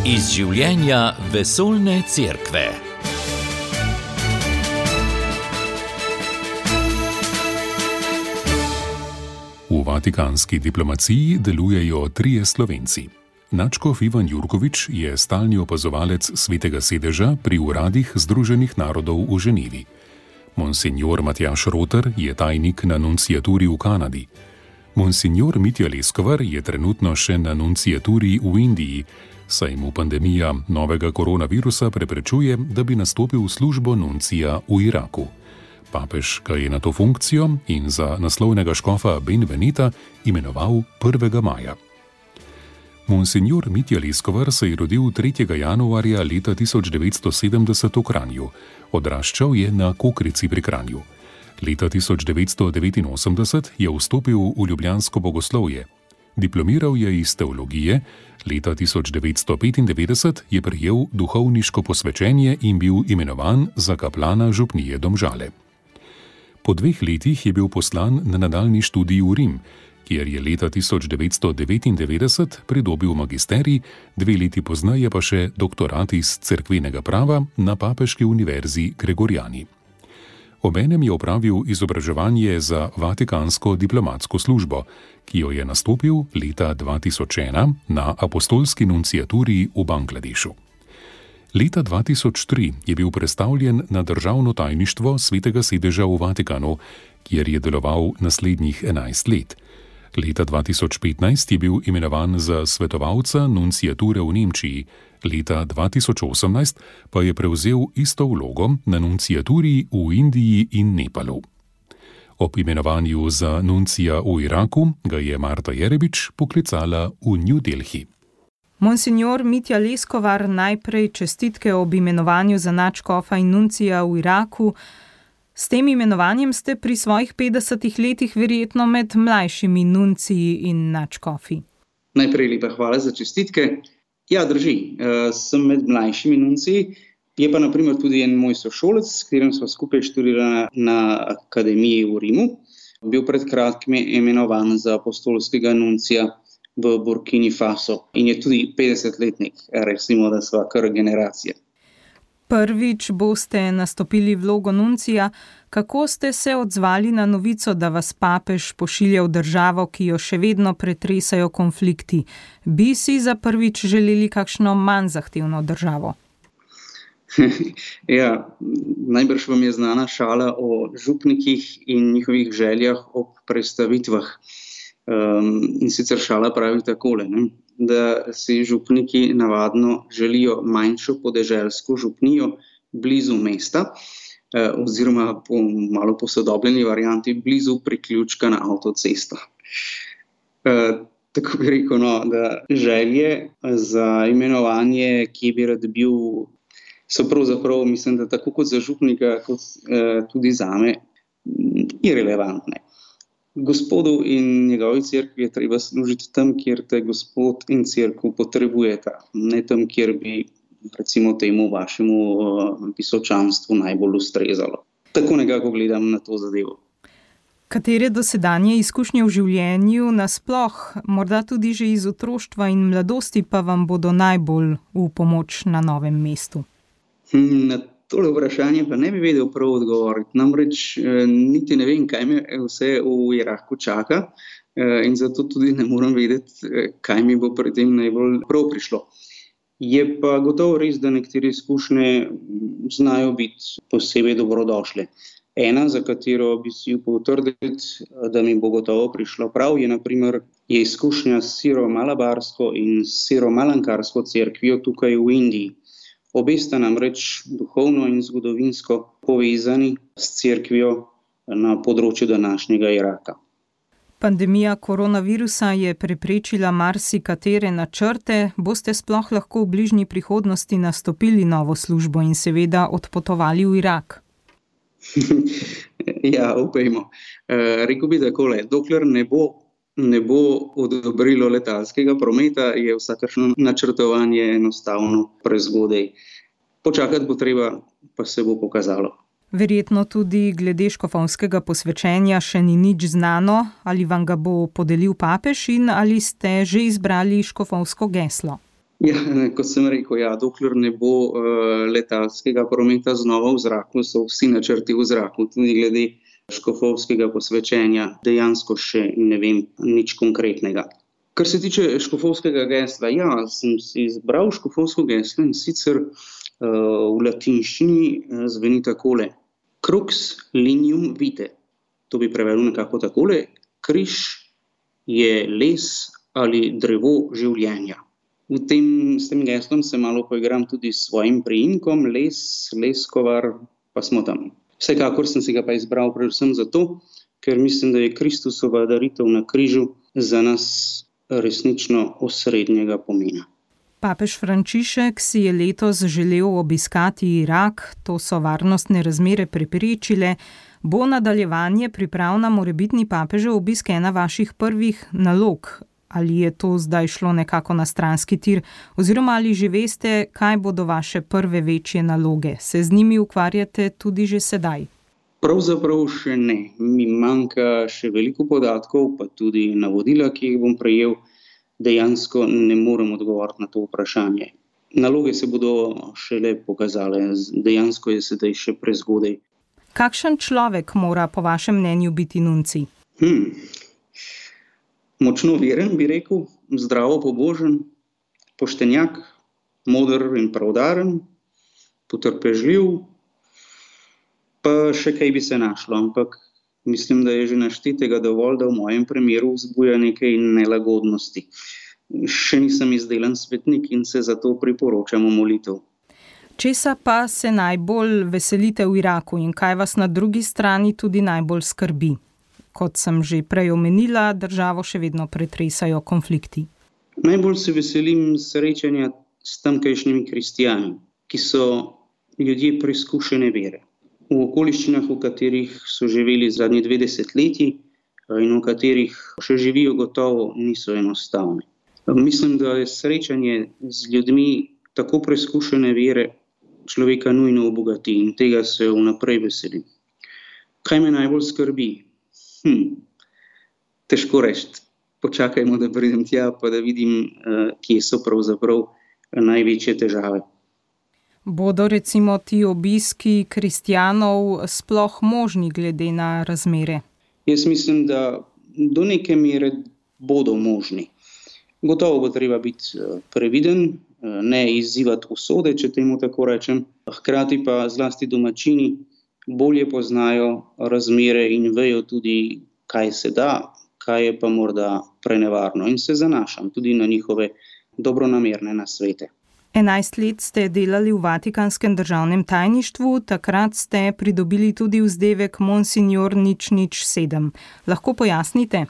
Iz življenja vesoljne cerkve. V vatikanski diplomaciji delujejo 3 Slovenci. Nadškof Ivan Jurkovič je stalni opazovalec Svetega sedeža pri uradih Združenih narodov v Ženevi. Monsignor Matjaž Roter je tajnik na nunciaturi v Kanadi. Monsignor Mitja Leskovar je trenutno še na nunciaturi v Indiji, saj mu pandemija novega koronavirusa preprečuje, da bi nastopil službo nuncija v Iraku. Papež ga je na to funkcijo in za naslovnega škofa Benveneta imenoval 1. maja. Monsignor Mitja Leskovar se je rodil 3. januarja leta 1970 v Kranju. Odraščal je na Kokrici pri Kranju. Leta 1989 je vstopil v ljubljansko bogoslovje. Diplomiral je iz teologije, leta 1995 je prejel duhovniško posvečenje in bil imenovan za kaplana župnije Domžale. Po 2 letih je bil poslan na nadaljnji študij v Rim, kjer je leta 1999 pridobil magisterij, 2 leti pozneje pa še doktorat iz cerkvenega prava na Papeški univerzi Gregoriani. Obenem je opravil izobraževanje za vatikansko diplomatsko službo, ki jo je nastopil leta 2001 na apostolski nunciaturi v Bangladešu. Leta 2003 je bil prestavljen na državno tajništvo Svetega sedeža v Vatikanu, kjer je deloval naslednjih 11 let. Leta 2015 je bil imenovan za svetovalca nunciature v Nemčiji, leta 2018 pa je prevzel isto vlogo na nunciaturi v Indiji in Nepalu. Ob imenovanju za nuncija v Iraku ga je Marta Jerebič poklicala v New Delhi. Monsignor Mitja Leskovar, najprej čestitke ob imenovanju za nadškofa in nuncija v Iraku. S tem imenovanjem ste pri svojih 50 letih verjetno med mlajšimi nunciji in nadškofi. Najprej lepa hvala za čestitke. Ja, drži, sem med mlajšimi nunciji, je pa naprimer tudi en moj sošolec, s katerim smo skupaj študirali na akademiji v Rimu. Bil pred kratkim imenovan za apostolskega nuncija v Burkini Faso in je tudi 50-letnik, recimo, da sva kar generacija. Prvič boste nastopili vlogo nuncija. Kako ste se odzvali na novico, da vas papež pošilja v državo, ki jo še vedno pretresajo konflikti? Bi si za prvič želeli kakšno manj zahtevno državo? Ja, najbrž vam je znana šala o župnikih in njihovih željah ob predstavitvah. In sicer šala pravi takole, da si župniki navadno želijo manjšo podeželsko župnijo blizu mesta, oziroma po malo posodobljeni varianti blizu priključka na avtocesto. Tako bi rekel, da želje za imenovanje, ki bi rad bil, so pravzaprav, mislim, da tako kot za župnika, kot tudi zame, irelevantne. Gospodu in njegovi cerkvi je treba služiti tam, kjer te Gospod in cerkev potrebujeta, ne tam, kjer bi, recimo temu vašemu visočanstvu najbolj ustrezalo. Tako nekako gledam na to zadevo. Katere dosedanje izkušnje v življenju nasploh, morda tudi že iz otroštva in mladosti, pa vam bodo najbolj v pomoč na novem mestu? Na tole vprašanje pa ne bi vedel prav odgovoriti. Namreč niti ne vem, kaj me vse v Iraku čaka in zato tudi ne morem vedeti, kaj mi bo pri tem najbolj prav prišlo. Je pa gotovo res, da nekatere izkušnje znajo biti posebej dobrodošle. Ena, za katero bi si potrditi, da mi bo gotovo prišlo prav, je naprimer izkušnja s siro-malabarsko in siro-malankarsko cerkvijo tukaj v Indiji. Obe sta namreč duhovno in zgodovinsko povezani s cerkvijo na področju današnjega Iraka. Pandemija koronavirusa je preprečila marsikatere načrte. Boste sploh lahko v bližnji prihodnosti nastopili novo službo in seveda odpotovali v Irak? Ja, upajmo. Rekel bi takole, dokler ne bo odobrilo letalskega prometa, je vsakršno načrtovanje enostavno prezgodaj. Počakati bo treba, pa se bo pokazalo. Verjetno tudi glede škofovskega posvečenja še ni nič znano, ali vam ga bo podelil papež in ali ste že izbrali škofovsko geslo? Ja, kot sem rekel, dokler ne bo letalskega prometa znova v zraku, so vsi načrti v zraku, tudi glede škofovskega posvečenja, dejansko še ne vem nič konkretnega. Kar se tiče škofovskega gesla, sem si izbral škofovsko geslo in sicer v latinščini zveni takole: Crux linium vitae. To bi prevedel nekako takole: križ je les ali drevo življenja. S tem geslom se malo poigram tudi s svojim priimkom, Leskovar, pa smo tam. Vsekakor sem si ga pa izbral predvsem zato, ker mislim, da je Kristusova daritev na križu za nas resnično osrednjega pomena. Papež Frančišek si je letos želel obiskati Irak, to so varnostne razmere preprečile. Bo nadaljevanje priprav na morebitni papežev obisk ena vaših prvih nalog? Ali je to zdaj šlo nekako na stranski tir? Oziroma ali že veste, kaj bodo vaše prve večje naloge? Se z njimi ukvarjate tudi že sedaj? Pravzaprav še ne. Mi manjka še veliko podatkov, pa tudi navodila, ki jih bom prejel. Dejansko ne morem odgovoriti na to vprašanje. Naloge se bodo šele pokazale, dejansko je sedaj še prezgodaj. Kakšen človek mora po vašem mnenju biti nuncij? Močno veren, bi rekel, zdravo pobožen, poštenjak, moder in pravdaren, potrpežljiv, pa še kaj bi se našlo, ampak mislim, da je že naštetega dovolj, da v mojem primeru vzbuja nekaj nelagodnosti. Še nisem izdelan svetnik in se zato priporočam molitev. Česa pa se najbolj veselite v Iraku in kaj vas na drugi strani tudi najbolj skrbi? Kot sem že prej omenila, državo še vedno pretresajo konflikti. Najbolj se veselim srečanja s tamkajšnjimi kristjani, ki so ljudje preizkušene vere. V okoliščinah, v katerih so živeli zadnji 2 desetletji in v katerih še živijo, gotovo niso enostavni. Mislim, da je srečanje z ljudmi tako preizkušene vere človeka nujno obogati in tega se vnaprej veselim. Kaj me najbolj skrbi? Težko reči. Počakajmo, da pridem tja, pa da vidim, kje so pravzaprav največje težave. Bodo recimo ti obiski kristjanov sploh možni glede na razmere? Jaz mislim, da do neke mere bodo možni. Gotovo bo treba biti previden, ne izzivati usode, če temu tako rečem. Hkrati pa zlasti domačini bolje poznajo razmere in vejo tudi, kaj se da, kaj je pa morda prenevarno. In se zanašam tudi na njihove dobronamerne nasvete. 11 let ste delali v Vatikanskem državnem tajništvu, takrat ste pridobili tudi vzdevek Monsignor 007. Lahko pojasnite?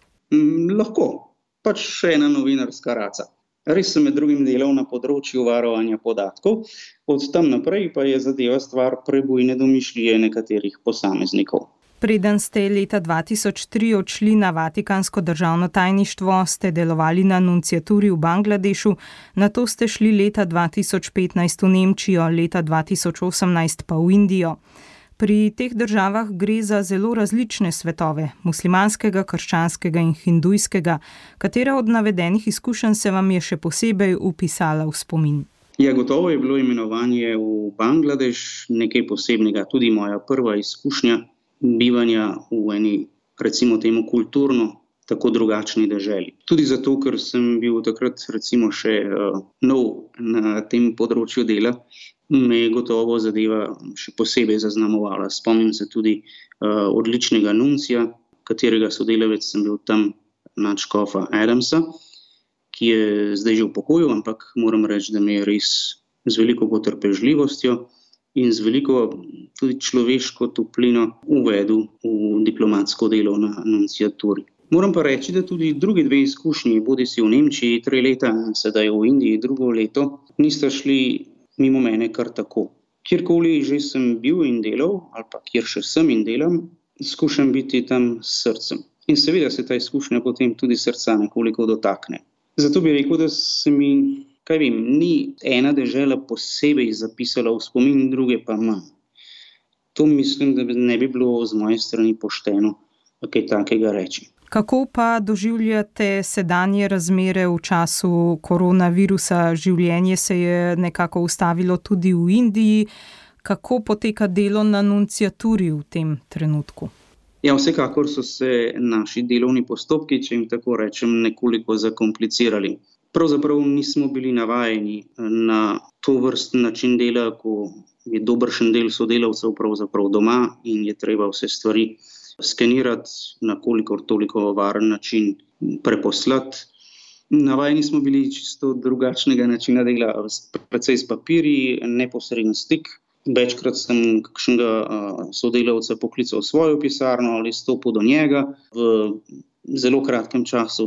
Lahko, pač še ena novinarska raca. Res sem med drugim delal na področju varovanja podatkov, od tam naprej pa je zadeva stvar prebujne domišljije nekaterih posameznikov. Preden ste leta 2003 odšli na Vatikansko državno tajništvo, ste delovali na nunciaturi v Bangladešu, nato ste šli leta 2015 v Nemčijo, leta 2018 pa v Indijo. Pri teh državah gre za zelo različne svetove, muslimanskega, krščanskega in hindujskega. Katera od navedenih izkušenj se vam je še posebej vpisala v spomin? Ja, gotovo je bilo imenovanje v Bangladeš nekaj posebnega, tudi moja prva izkušnja bivanja v eni, recimo temu, kulturno tako drugačni deželi. Tudi zato, ker sem bil takrat recimo še nov na tem področju dela, me je gotovo zadeva še posebej zaznamovala. Spomnim se tudi odličnega nuncija, katerega sodelavec sem bil tam, nadškofa Adamsa, ki je zdaj že v pokoju, ampak moram reči, da me je res z veliko potrpežljivostjo in z veliko tudi človeško toplino uvedel v diplomatsko delo na nunciaturi. Moram pa reči, da tudi drugi 2 izkušnji, bodisi v Nemčiji 3 leta, sedaj v Indiji 2 leto, nista šli mimo mene kar tako. Kjerkoli že sem bil in delal, ali pa kjer še sem in delam, skušam biti tam s srcem. In seveda se ta izkušnja potem tudi srca nekoliko dotakne. Zato bi rekel, da se mi, ni ena dežela posebej zapisala v spomin, druge pa manj. To mislim, da ne bi bilo z moje strani pošteno kaj takega reči. Kako pa doživljate sedanje razmere v času koronavirusa? Življenje se je nekako ustavilo tudi v Indiji. Kako poteka delo na nunciaturi v tem trenutku? Ja, vsekakor so se naši delovni postopki, če jim tako rečem, nekoliko zakomplicirali. Pravzaprav nismo bili navajeni na to vrsten način dela, ko je dobršen del sodelavcev pravzaprav doma in je treba vse stvari skenirati na kolikor toliko varen način preposlati. Navajeni smo bili čisto drugačnega načina dela, precej s papirji, neposreden stik. Večkrat sem kakšnega sodelavca poklical v svojo pisarno ali stopil do njega, v zelo kratkem času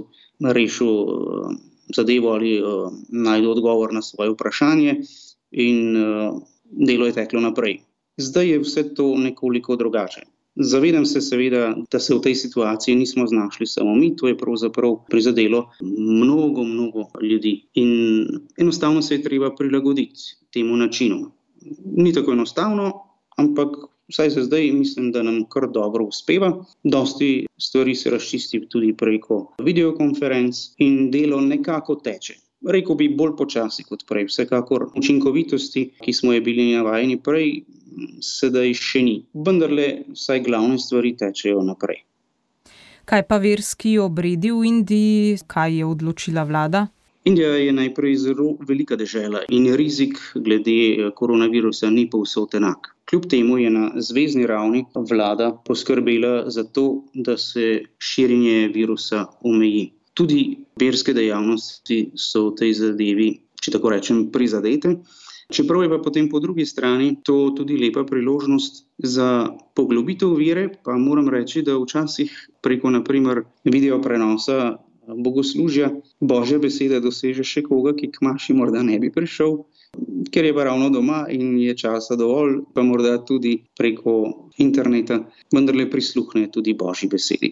rešil zadevo ali najdel odgovor na svoje vprašanje in delo je teklo naprej. Zdaj je vse to nekoliko drugače. Zavedam se seveda, da se v tej situaciji nismo znašli samo mi, to je pravzaprav prizadelo mnogo ljudi in enostavno se je treba prilagoditi temu načinu. Ni tako enostavno, ampak vsaj za zdaj mislim, da nam kar dobro uspeva. Dosti stvari se razčisti tudi preko videokonferenc in delo nekako teče. Rekel bi bolj počasi kot prej. Vsekakor učinkovitosti, ki smo je bili navajeni prej, sedaj še ni. Vendarle vsaj glavne stvari tečejo naprej. Kaj pa verski obredi v Indiji? Kaj je odločila vlada? Indija je najprej zelo velika dežela in rizik glede koronavirusa ni povsod enak. Kljub temu je na zvezni ravni vlada poskrbela za to, da se širjenje virusa omeji. Tudi verske dejavnosti so v tej zadevi, če tako rečem, prizadete. Čeprav je pa potem po drugi strani to tudi lepa priložnost za poglobitev vere, pa moram reči, da včasih preko naprimer video prenosa bogoslužja Božja beseda doseže še koga, ki k maši morda ne bi prišel, ker je pa ravno doma in je časa dovolj, pa morda tudi preko interneta vendarle prisluhne tudi Božji besedi.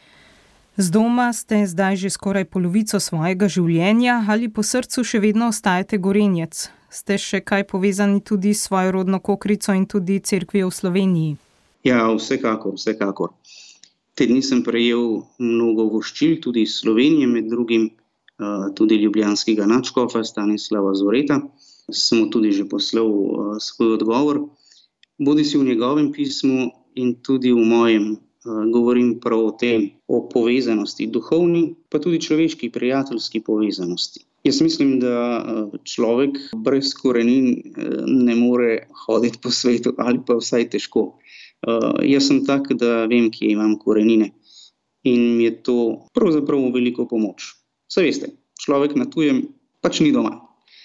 Z doma ste zdaj že skoraj polovico svojega življenja, ali po srcu še vedno ostajate Gorenjec? Ste še kaj povezani tudi s svojo rodno Kokrico in tudi cerkvijo v Sloveniji? Ja, vsekakor. Te dni sem prejel mnogo voščil, tudi iz Slovenije, med drugim tudi ljubljanskega nadškofa Stanislava Zoreta. Sem mu tudi že poslal svoj odgovor. Bodisi v njegovem pismu in tudi v mojem govorim prav o tem, o povezanosti duhovni, pa tudi človeški, prijateljski povezanosti. Jaz mislim, da človek brez korenin ne more hoditi po svetu ali pa vsaj težko. Jaz sem tak, da vem, kje imam korenine in mi je to pravzaprav veliko pomoč. Saj veste, človek na tujem pač ni doma.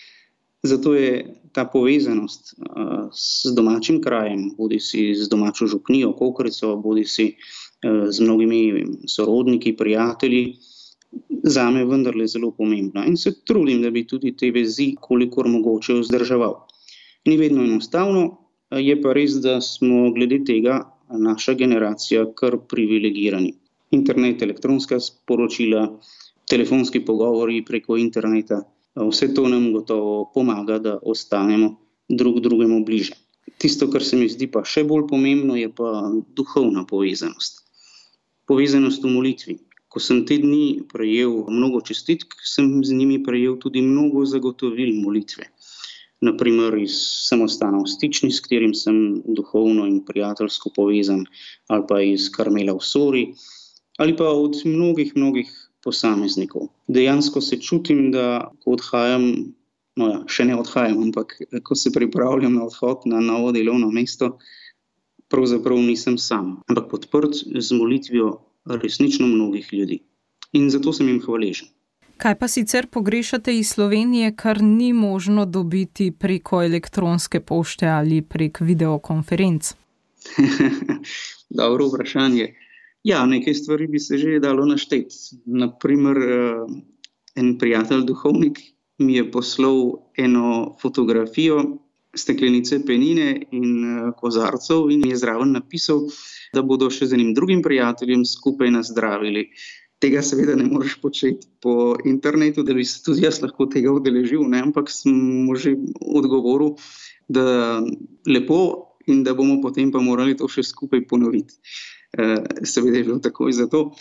Zato je ta povezanost s domačim krajem, bodisi z domačo župnijo, Kokrico, bodisi z mnogimi sorodniki, prijatelji, zame vendarle zelo pomembna. In se trudim, da bi tudi te vezi kolikor mogoče vzdrževal. Ni vedno enostavno, je pa res, da smo glede tega naša generacija kar privilegirani. Internet, elektronska sporočila, telefonski pogovori preko interneta, vse to nam gotovo pomaga, da ostanemo drug drugemu bliže. Tisto, kar se mi zdi pa še bolj pomembno, je pa duhovna povezanost. Povezanost v molitvi. Ko sem te dni prejel mnogo čestitk, sem z njimi prejel tudi mnogo zagotovil molitve. Naprimer iz samostana v Stični, s katerim sem duhovno in prijateljsko povezan, ali pa iz Karmela v Sori, ali pa od mnogih posameznikov. Dejansko se čutim, da ko odhajam, še ne odhajam, ampak ko se pripravljam na odhod na novo delovno mesto, pravzaprav nisem sam, ampak podprt z molitvijo resnično mnogih ljudi. In zato sem jim hvaležen. Kaj pa sicer pogrešate iz Slovenije, kar ni možno dobiti preko elektronske pošte ali prek videokonferenc? Dobro vprašanje. Ja, nekaj stvari bi se že dalo našteti. Naprimer, en prijatelj duhovnik mi je poslal eno fotografijo steklenice penine in kozarcev in mi je zraven napisal, da bodo še z enim drugim prijateljem skupaj nazdravili. Tega seveda ne moreš početi po internetu, da bi se tudi jaz lahko tega udeležil, ampak sem mu že odgovoril, da lepo in da bomo potem pa morali to še skupaj ponoviti. Seveda je bilo takoj zato.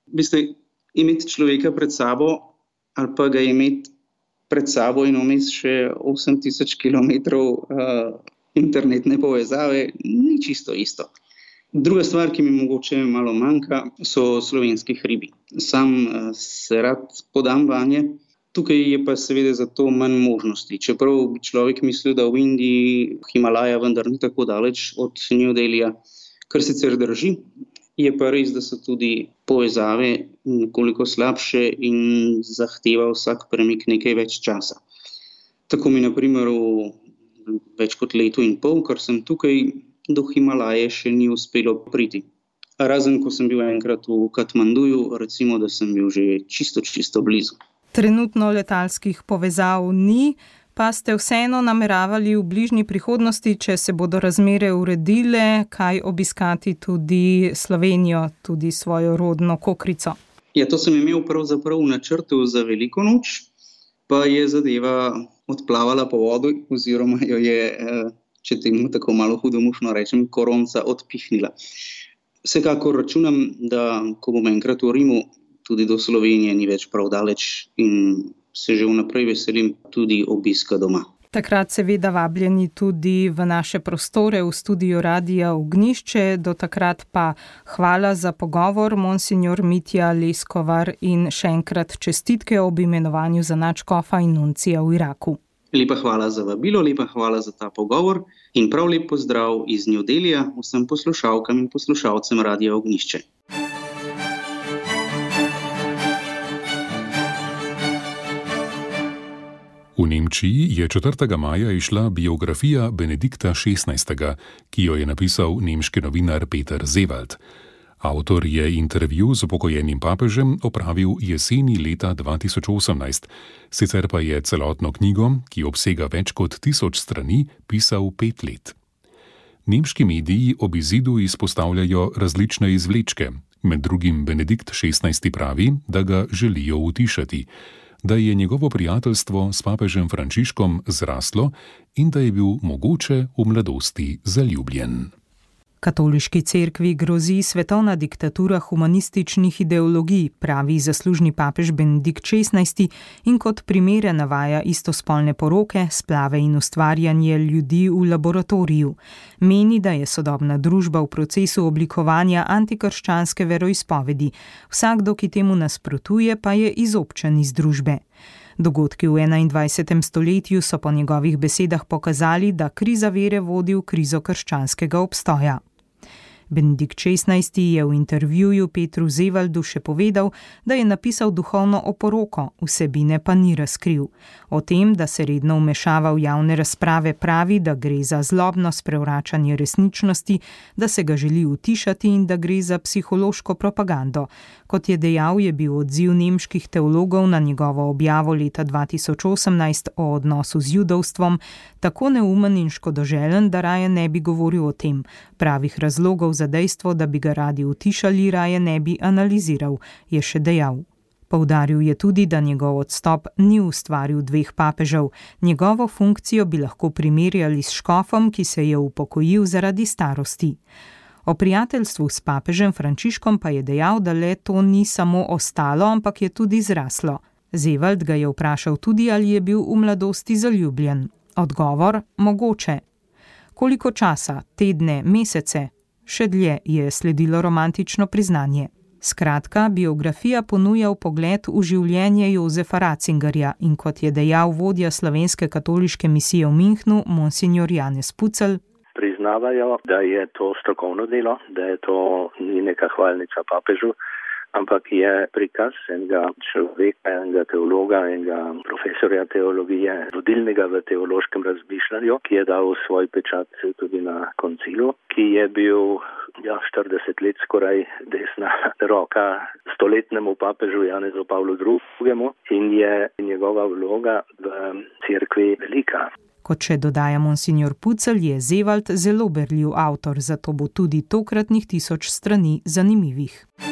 Imeti človeka pred sabo ali pa ga imeti pred sabo in vmes še 8000 kilometrov internetne povezave, ni čisto isto. Druga stvar, ki mi mogoče malo manjka, so slovenski hribi. Sam se rad podam vanje, tukaj je pa seveda zato manj možnosti. Čeprav bi človek mislil, da v Indiji Himalaja vendar ni tako daleč od New Delhija, kar sicer drži, je pa res, da so tudi povezave nekoliko slabše in zahteva vsak premik nekaj več časa. Tako mi na primer v več kot letu in pol, kar sem tukaj, do Himalaje še ni uspelo priti. Razen, ko sem bil enkrat v Katmanduju, recimo, da sem bil že čisto blizu. Trenutno letalskih povezav ni, pa ste vseeno nameravali v bližnji prihodnosti, če se bodo razmere uredile, kaj obiskati tudi Slovenijo, tudi svojo rodno Kokrico. Ja, to sem imel pravzaprav v načrtu za veliko noč, pa je zadeva odplavala po vodi, oziroma jo je, če temu tako malo hudomušno rečem, koronca odpihnila. Vsekakor računam, da ko bom enkrat v Rimu, tudi do Slovenije ni več prav daleč in se že vnaprej veselim tudi obiska doma. Takrat seveda vabljeni tudi v naše prostore v studiu Radia Ognjišče. Do takrat pa hvala za pogovor, monsignor Mitja Leskovar, in še enkrat čestitke ob imenovanju za nadškofa in nuncija v Iraku. Lepa hvala za vabilo, lepa hvala za ta pogovor in prav lep pozdrav iz New Delhija vsem poslušalkam in poslušalcem Radia Ognjišče. V Nemčiji je 4. maja išla biografija Benedikta XVI., ki jo je napisal nemški novinar Peter Sewald. Avtor je intervju z upokojenim papežem opravil jeseni leta 2018, sicer pa je celotno knjigo, ki obsega več kot 1000 strani, pisal 5 let. Nemški mediji ob izidu izpostavljajo različne izvlečke. Med drugim Benedikt XVI. Pravi, da ga želijo utišati, da je njegovo prijateljstvo s papežem Frančiškom zraslo in da je bil mogoče v mladosti zaljubljen. Katoliški cerkvi grozi svetovna diktatura humanističnih ideologij, pravi zaslužni papež Benedikt XVI. In kot primere navaja istospolne poroke, splave in ustvarjanje ljudi v laboratoriju. Meni, da je sodobna družba v procesu oblikovanja antikrščanske veroizpovedi. Vsakdo, ki temu nasprotuje, pa je izobčen iz družbe. Dogodki v 21. stoletju so po njegovih besedah pokazali, da kriza vere vodi v krizo krščanskega obstoja. Benedikt XVI. Je v intervjuju Petru Sewaldu še povedal, da je napisal duhovno oporoko, vsebine pa ni razkril. O tem, da se redno vmešava v javne razprave, pravi, da gre za zlobno sprevračanje resničnosti, da se ga želi utišati in da gre za psihološko propagando. Kot je dejal, je bil odziv nemških teologov na njegovo objavo leta 2018 o odnosu z judovstvom tako neumen in škodoželen, da raje ne bi govoril o tem. Pravih razlogov za dejstvo, da bi ga radi utišali, raje ne bi analiziral, je še dejal. Poudaril je tudi, da njegov odstop ni ustvaril 2 papežev. Njegovo funkcijo bi lahko primerjali s škofom, ki se je upokojil zaradi starosti. O prijateljstvu s papežem Frančiškom pa je dejal, da le to ni samo ostalo, ampak je tudi zraslo. Sewald ga je vprašal tudi, ali je bil v mladosti zaljubljen. Odgovor: mogoče. Koliko časa, tedne, mesece? Še dlje je sledilo romantično priznanje. Skratka, biografija ponuja vpogled v življenje Jozefa Ratzingerja in kot je dejal vodja slovenske katoliške misije v Münchnu, monsignor Janez Pucelj, priznavajo, da je to strokovno delo, da je to ni neka hvalnica papežu, ampak je prikaz enega človeka, enega teologa, enega profesorja teologije, vodilnega v teološkem razmišljanju, ki je dal svoj pečat tudi na koncilu, ki je bil 40 let skoraj desna roka stoletnemu papežu Janezu Pavlu II. In je njegova vloga v cerkvi velika. Kot še dodaja monsignor Pucelj, je Sewald zelo berljiv avtor, zato bo tudi tokratnih 1000 strani zanimivih.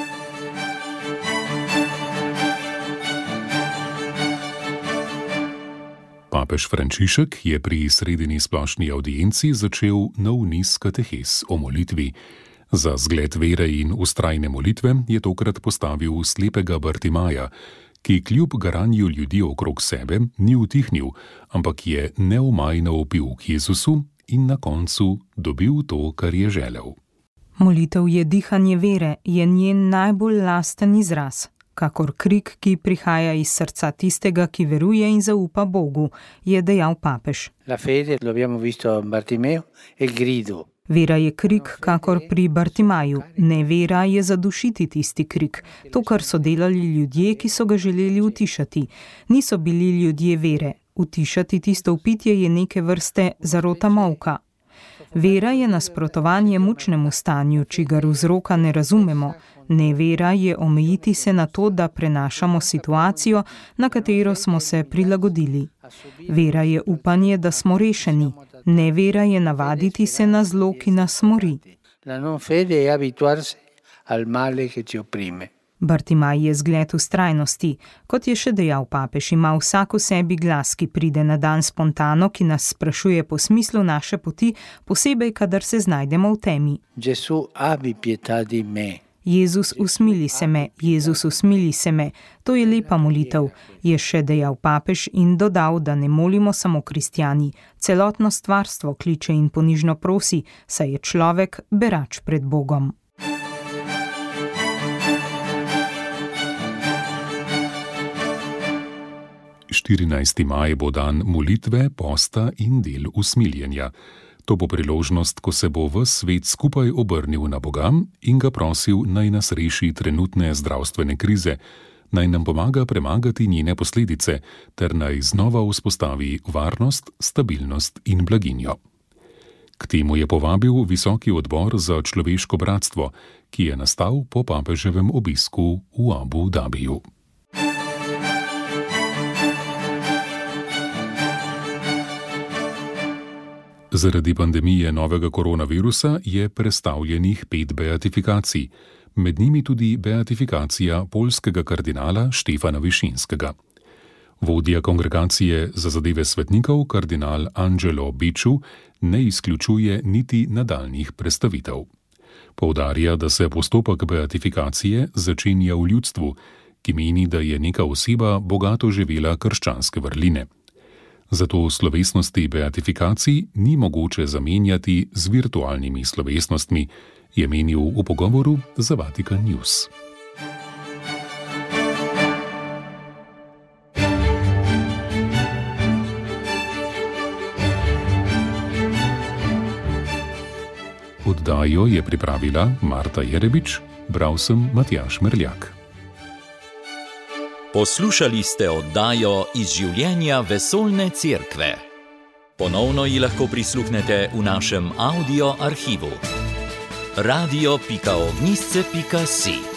Papež Frančišek je pri sredini splošni avdienci začel nov niz katehes o molitvi. Za zgled vere in vztrajne molitve je tokrat postavil slepega Bartimaja, ki kljub garanju ljudi okrog sebe ni utihnil, ampak je neomajno vpil k Jezusu in na koncu dobil to, kar je želel. Molitev je dihanje vere, je njen najbolj lasten izraz, kakor krik, ki prihaja iz srca tistega, ki veruje in zaupa Bogu, je dejal papež. La fede, lo abbiamo visto Bartimeo, è il grido. Vera je krik, kakor pri Bartimaju, nevera je zadušiti tisti krik, to, kar so delali ljudje, ki so ga želeli utišati. Niso bili ljudje vere, utišati tisto vpitje je neke vrste zarota molka. Vera je nasprotovanje mučnemu stanju, čigar vzroka ne razumemo. Nevera je omejiti se na to, da prenašamo situacijo, na katero smo se prilagodili. Vera je upanje, da smo rešeni. Nevera je navaditi se na zlo, ki nas mori. La non fede è abituarsi al male che ci opprime. Bartimaj je zgled vztrajnosti. Kot je še dejal papež, ima vsak v sebi glas, ki pride na dan spontano, ki nas sprašuje po smislu naše poti, posebej, kadar se znajdemo v temi. Gesù, abbi pietà di me. Jezus, usmili se me, Jezus, usmili se me. To je lepa molitev, je še dejal papež in dodal, da ne molimo samo kristjani. Celotno stvarstvo kliče in ponižno prosi, saj je človek berač pred Bogom. Maj bo dan molitve, posta in del usmiljenja. To bo priložnost, ko se bo ves svet skupaj obrnil na Boga in ga prosil, naj nas reši trenutne zdravstvene krize, naj nam pomaga premagati njene posledice ter naj znova vzpostavi varnost, stabilnost in blaginjo. K temu je povabil Visoki odbor za človeško bratstvo, ki je nastal po papeževem obisku v Abu Dabiju. Zaradi pandemije novega koronavirusa je prestavljenih 5 beatifikacij, med njimi tudi beatifikacija poljskega kardinala Štefana Višinskega. Vodja kongregacije za zadeve svetnikov, kardinal Angelo Becciu, ne izključuje niti nadaljnjih prestavitev. Poudarja, da se postopek beatifikacije začenja v ljudstvu, ki meni, da je neka oseba bogato živela krščanske vrline. Zato slovesnosti beatifikacij ni mogoče zamenjati z virtualnimi slovesnostmi, je menil v pogovoru za Vatikan News. Oddajo je pripravila Marta Jerebič, bral sem Matjaž Merljak. Poslušali ste oddajo iz življenja Vesoljne cerkve. Ponovno ji lahko prisluhnete v našem audio arhivu. radio.ognisce.si